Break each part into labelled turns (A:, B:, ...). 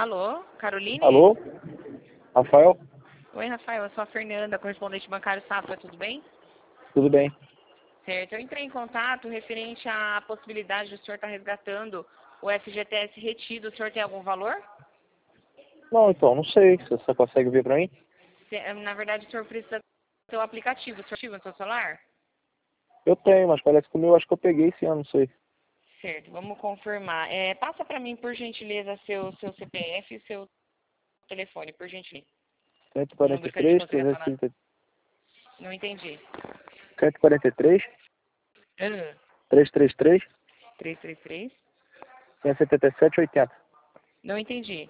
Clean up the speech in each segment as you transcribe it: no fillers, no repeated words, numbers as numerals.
A: Alô, Caroline?
B: Alô? Rafael?
A: Oi, Rafael, eu sou a Fernanda, correspondente bancário Safra, tudo bem?
B: Tudo bem?
A: Certo, eu entrei em contato referente à possibilidade de o senhor estar resgatando o FGTS retido. O senhor tem algum valor?
B: Não, então, não sei. Você consegue ver pra mim?
A: Na verdade, o senhor precisa ter o aplicativo. O senhor ativa no seu celular?
B: Eu tenho, mas parece que o meu acho que eu peguei esse ano, não sei.
A: Certo, vamos confirmar. Passa para mim, por gentileza, seu CPF e seu telefone, por gentileza. O número que a gente
B: 143,
A: consiga falar.
B: 330,
A: Não entendi.
B: 143,
A: Ah,
B: 333,
A: 333?
B: 577, 80.
A: Não entendi.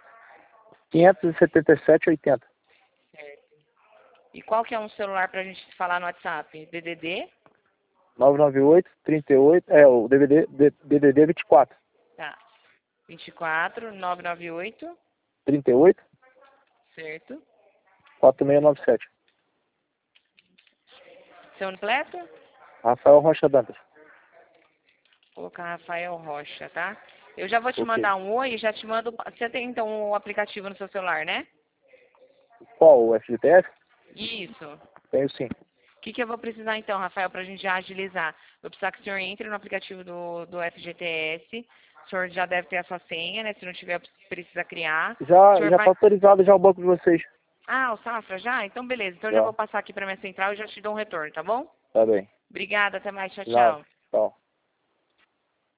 B: 577, 80.
A: Certo. E qual que é um celular para a gente falar no WhatsApp? DDD?
B: 998, 38, o DDD 24,
A: Tá. 24 998,
B: 38,
A: certo.
B: 4697.
A: Seu completo?
B: Rafael Rocha Dantas.
A: Vou colocar Rafael Rocha, tá? Eu já vou te
B: Ok.
A: mandar um oi e já te mando. Você tem então o aplicativo no seu celular, né?
B: Qual? O FGTS?
A: Isso.
B: Tenho sim.
A: O que eu vou precisar então, Rafael, para a gente já agilizar? Eu vou precisar que o senhor entre no aplicativo do FGTS. O senhor já deve ter a sua senha, né? Se não tiver, precisa criar. O senhor
B: Já
A: vai.
B: tá autorizado já o banco de vocês.
A: Ah, o Safra já? Então beleza. Então eu já
B: Já.
A: vou passar aqui para minha central e já te dou um retorno, tá bom?
B: Tá bem.
A: Obrigada, até mais. Tchau,
B: De nada.
A: tchau.
B: Tchau.